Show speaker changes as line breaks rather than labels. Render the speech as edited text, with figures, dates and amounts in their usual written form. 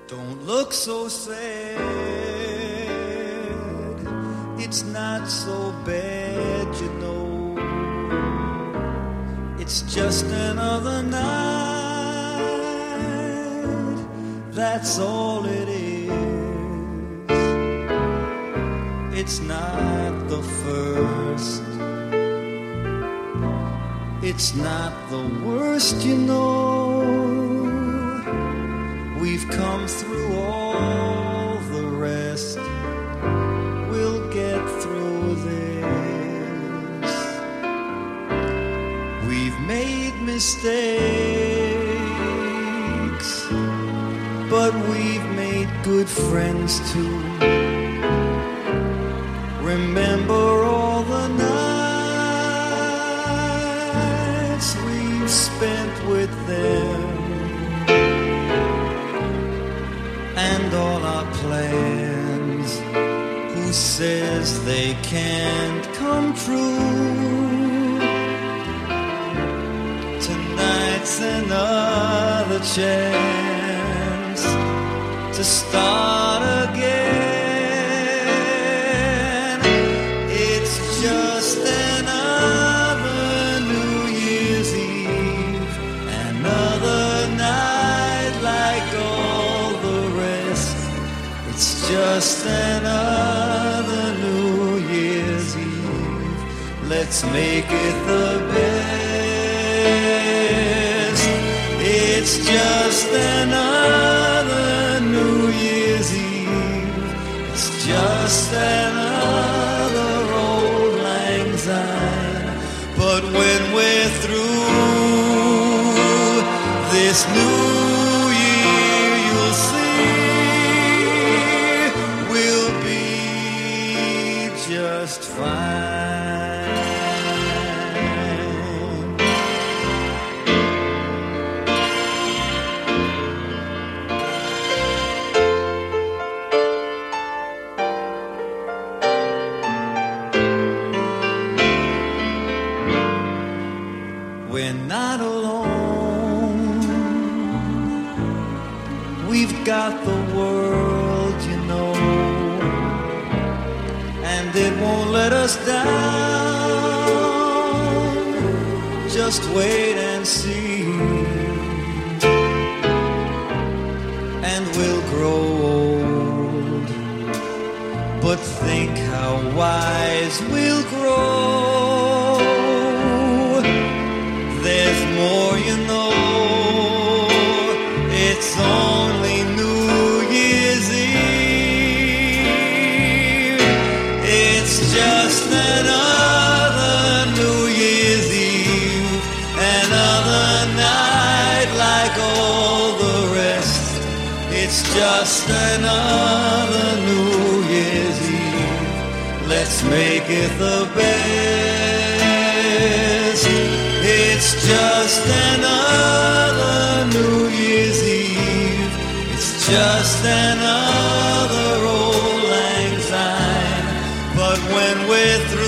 Don't look so sad. It's not so bad, you know. It's just another night. That's all it is. It's not the first. It's not the worst, you know. We've come through all the rest. We'll get through this. We've made mistakes, but we've made good friends too. Remember all the nights we've spent with them, and all our plans. Who says they can't come true? Tonight's another chance to start again. It's just another New Year's Eve, another night like all the rest. It's just another New Year's Eve. Let's make it the best. It's just another New Year's Eve. It's just another old lang syne. But when we're through this new year, you'll see we'll be just fine. We're not alone. We've got the world, you know, and it won't let us down. Just wait and see, and we'll grow old. But think how wise we'll grow. There's more, you know. It's only New Year's Eve. It's just another New Year's Eve, another night like all the rest. It's just another New Year's Eve. Let's make it the best. It's just another New Year's Eve. It's just another old lang syne. But when we're through